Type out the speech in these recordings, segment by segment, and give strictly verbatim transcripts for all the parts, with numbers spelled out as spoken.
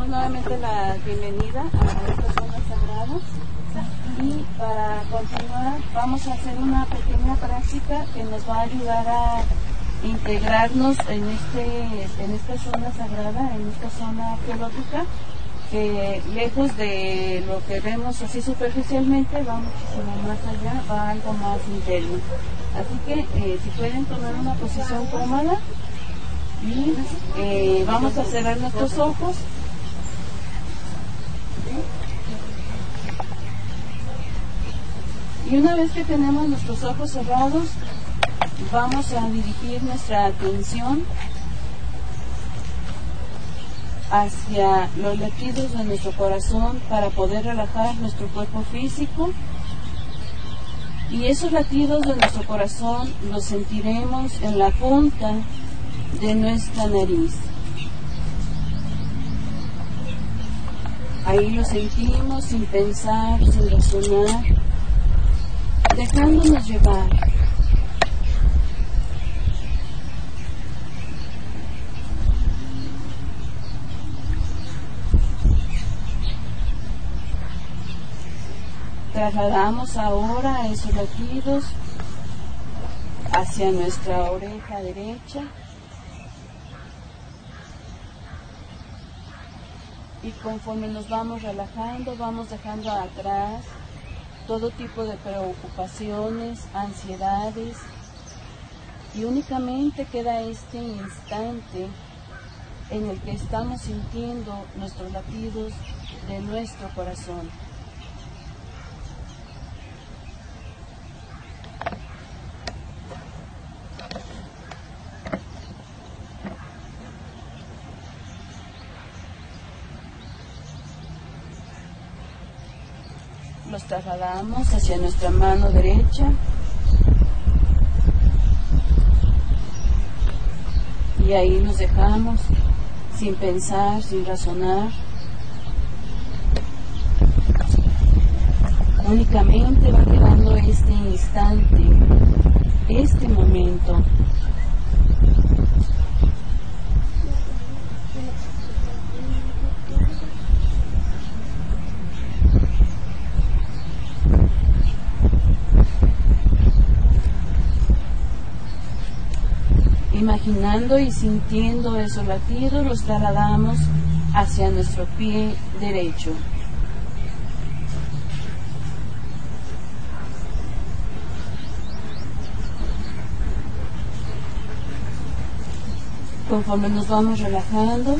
damos nuevamente la bienvenida a esta zona sagrada y para continuar vamos a hacer una pequeña práctica que nos va a ayudar a integrarnos en, este, en esta zona sagrada, en esta zona arqueológica, que lejos de lo que vemos así superficialmente va muchísimo más allá, va algo más interno. Así que eh, si pueden tomar una posición cómoda y eh, vamos a cerrar nuestros ojos. Y una vez que tenemos nuestros ojos cerrados, vamos a dirigir nuestra atención hacia los latidos de nuestro corazón para poder relajar nuestro cuerpo físico. Y esos latidos de nuestro corazón los sentiremos en la punta de nuestra nariz. Ahí lo sentimos sin pensar, sin razonar, dejándonos llevar. Trasladamos ahora esos latidos hacia nuestra oreja derecha y conforme nos vamos relajando, vamos dejando atrás todo tipo de preocupaciones, ansiedades, y únicamente queda este instante en el que estamos sintiendo nuestros latidos de nuestro corazón. Los trasladamos hacia nuestra mano derecha y ahí nos dejamos sin pensar, sin razonar. Únicamente va quedando este instante, este momento. Imaginando y sintiendo esos latidos, los trasladamos hacia nuestro pie derecho. Conforme nos vamos relajando,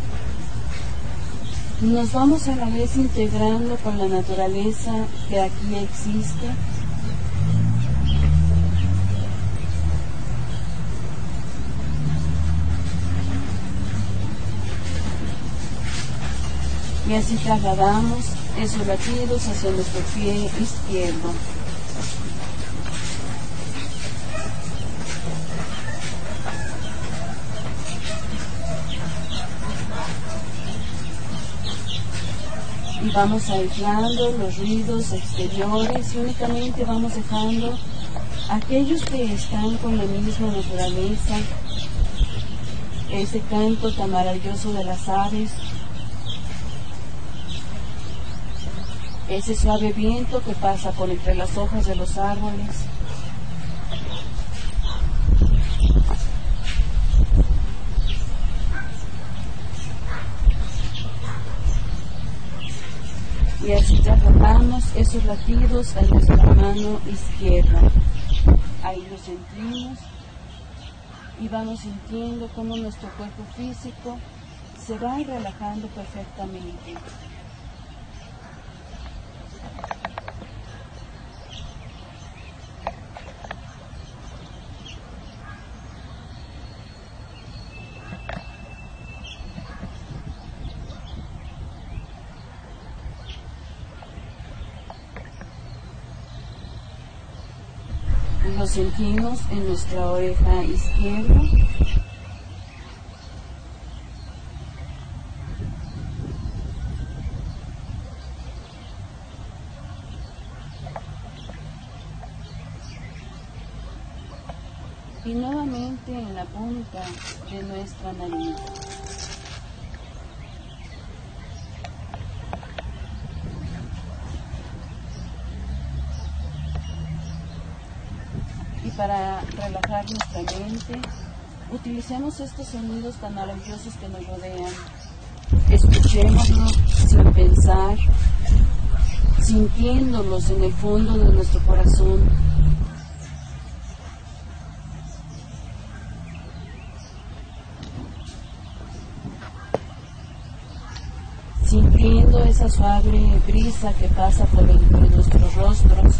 nos vamos a la vez integrando con la naturaleza que aquí existe. Y así trasladamos esos latidos hacia nuestro pie izquierdo. Y vamos aislando los ruidos exteriores y únicamente vamos dejando aquellos que están con la misma naturaleza, ese canto tan maravilloso de las aves, ese suave viento que pasa por entre las hojas de los árboles. Y así trasladamos esos latidos a nuestra mano izquierda. Ahí los sentimos y vamos sintiendo cómo nuestro cuerpo físico se va relajando perfectamente. Lo sentimos en nuestra oreja izquierda. Y nuevamente en la punta de nuestra nariz. para relajar nuestra mente, utilicemos estos sonidos tan maravillosos que nos rodean. Escuchémoslos sin pensar, sintiéndolos en el fondo de nuestro corazón. Sintiendo esa suave brisa que pasa por entre nuestros rostros.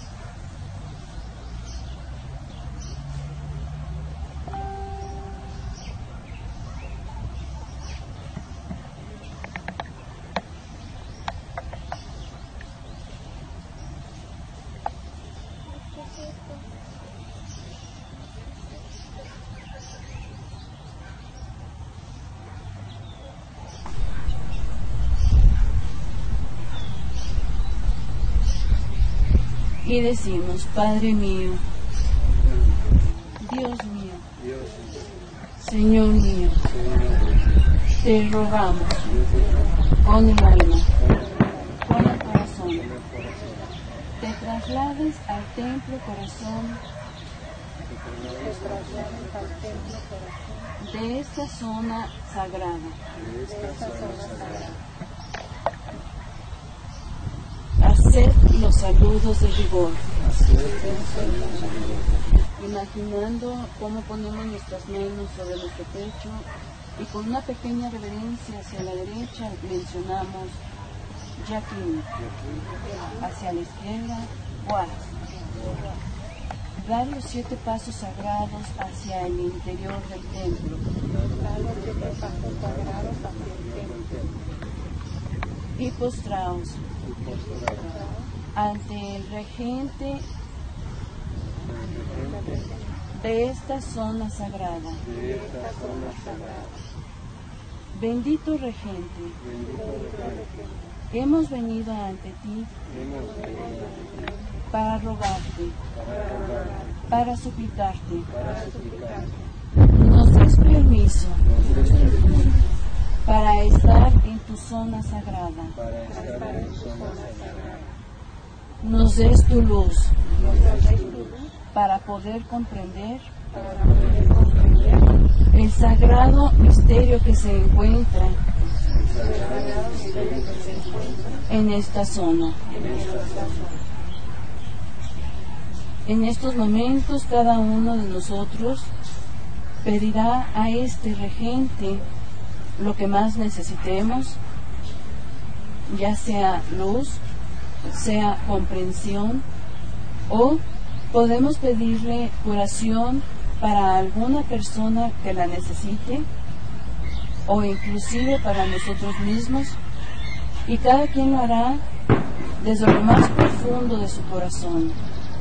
Y decimos: Padre mío, Dios mío, Señor mío, te rogamos con el alma, con el corazón, te traslades al templo corazón de esta zona sagrada. Haced los saludos de rigor, imaginando cómo ponemos nuestras manos sobre nuestro pecho y con una pequeña reverencia hacia la derecha mencionamos Yaquín, hacia la izquierda Guas. Dar los siete pasos sagrados hacia el interior del templo. Y postraos ante el regente de esta zona sagrada. Bendito regente, hemos venido ante ti para rogarte, para suplicarte, nos des permiso para estar en tu zona sagrada. Nos des tu luz para poder comprender el sagrado misterio que se encuentra en esta zona. En estos momentos cada uno de nosotros pedirá a este regente lo que más necesitemos, ya sea luz, sea comprensión, o podemos pedirle curación para alguna persona que la necesite, o inclusive para nosotros mismos, y cada quien lo hará desde lo más profundo de su corazón.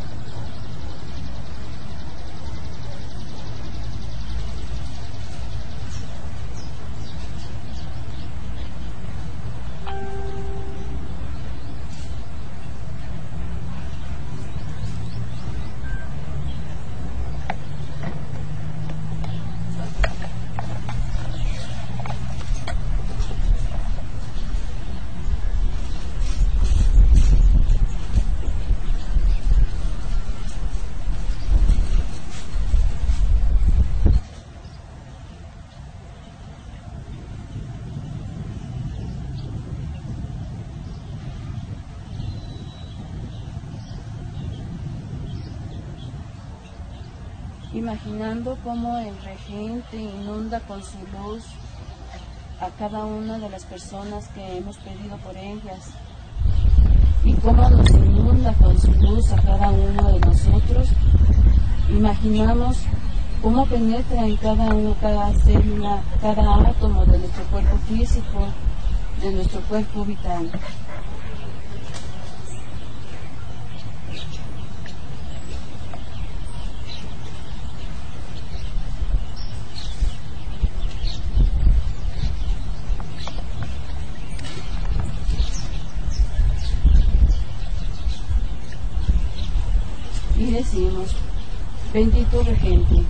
Imaginando cómo el regente inunda con su luz a cada una de las personas que hemos pedido por ellas, y cómo nos inunda con su luz a cada uno de nosotros, imaginamos cómo penetra en cada uno, cada célula, cada átomo de nuestro cuerpo físico, de nuestro cuerpo vital. Y decimos: bendito regente,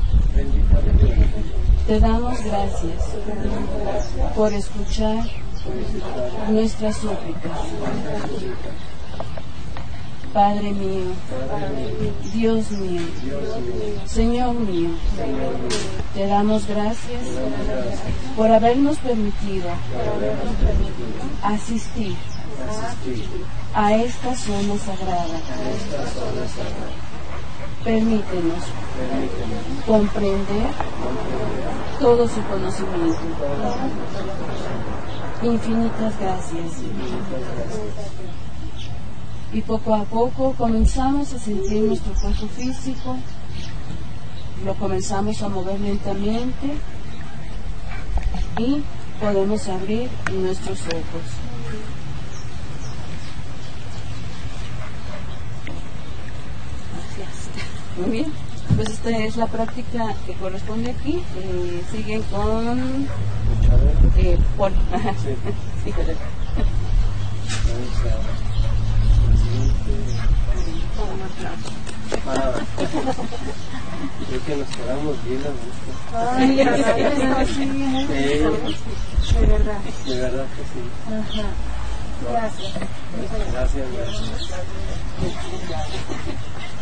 te damos gracias por escuchar nuestras súplicas. Padre mío, Dios mío, Señor mío, te damos gracias por habernos permitido asistir a esta zona sagrada. Permítenos comprender todo su conocimiento. Infinitas gracias. Y poco a poco comenzamos a sentir nuestro cuerpo físico, lo comenzamos a mover lentamente y podemos abrir nuestros ojos. Gracias. Muy bien, pues esta es la práctica que corresponde aquí. Eh, siguen con eh, Paul. Sí, correcto. Ah, creo que nos quedamos bien a gusto. Ay, sí, sí, de verdad. De verdad que sí. Ajá. Gracias. Gracias, gracias.